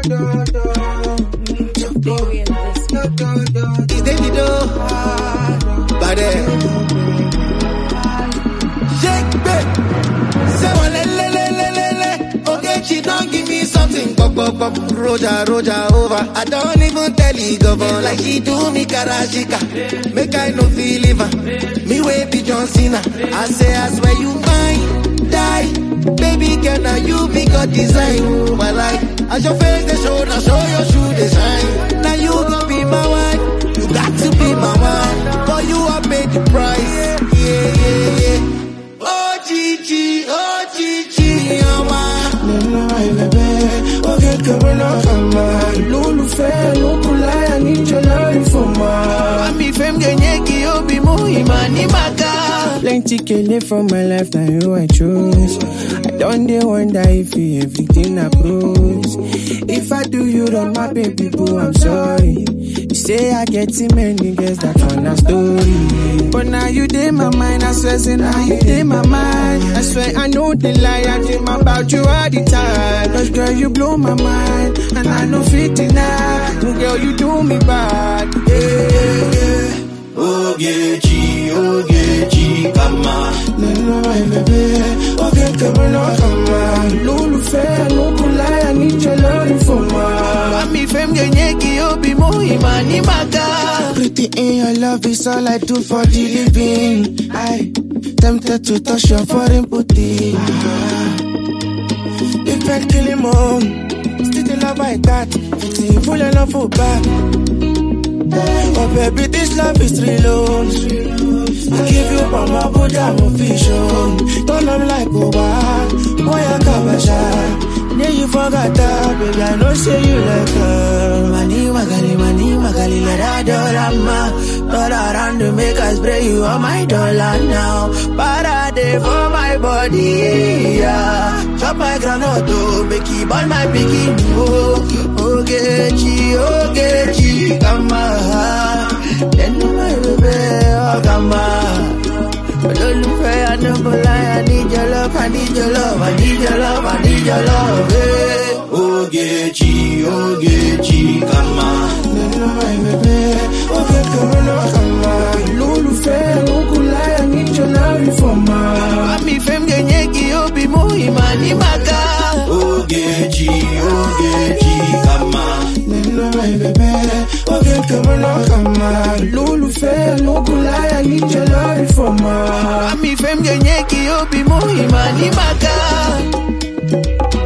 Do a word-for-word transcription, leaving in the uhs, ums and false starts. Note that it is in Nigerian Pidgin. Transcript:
It's Davido, but shake back. Say one le le le le le le. Okay, she don't give me something. Pop pop pop, Roja Roja over. I don't even tell you govern like she do me karashika. Make I no feel liver. Me way be John Cena. I say I swear you mine, die. Baby girl, now you be God design. My life, as your face they show, now show your shoe design. Now you gon' be my wife. You got to be my wife. For you I paid the price. Yeah, yeah, yeah. Oh Gigi, oh Gigi, oh my. Nena my baby, okay, come on, come on. Lulu fair, Lulu lie, I need your love for my. I'm be femme genyeki, obi muhi mani maka. Plenty kele from my life, now you I choose. I don't dey wonder if you everything I cruise. If I do you wrong, my baby boo, I'm sorry. You say I get too many girls, that's one a story. But now you dey my mind, I swear, say now you dey my mind. I swear I know the lie, I dream about you all the time. Cause girl, you blow my mind, and I know fit deny. Girl, you do me bad, yeah, yeah. Ogechi, Ogechi, come on. Nena my baby, okay, come on, come on. Lulu fair, Lulu lie, I need your love for my. I'm femme genyeki, obi muhi mani maka. Pretty in your love is all I do for the living. I tempted to touch your foreign booty. Ah. If I kill him on, still the love I got. See, full of love for back. Oh baby, this love is real. I give you my body, I'm official. Don't love like Oba, boy I kabasha. Yeah, you forgot that, baby, I know say you like her. Mani magali, mani magali, let her dollar Turn around to make us spray you on my dollar now. Parade for my body, yeah. Chop my granoto, make it burn my piggy. Oh, Ogechi, Ogechi, come on. Then my baby, oh, come on. But don't look fair, I don't lie. I need your love, I need your love, I need your love, I need your love, hey. Ogechi, Ogechi, come on. Nena my baby, okay, come on, come on. Lulu fair, Lulu lie, I need your love for my. I'm femme genyeki, obi muhi mani maka. Ogechi, Ogechi, come on. Nena my baby, okay, come on, come on. Lulu fair, Lulu lie, I need your love for my. I'm femme genyeki, obi muhi mani maka.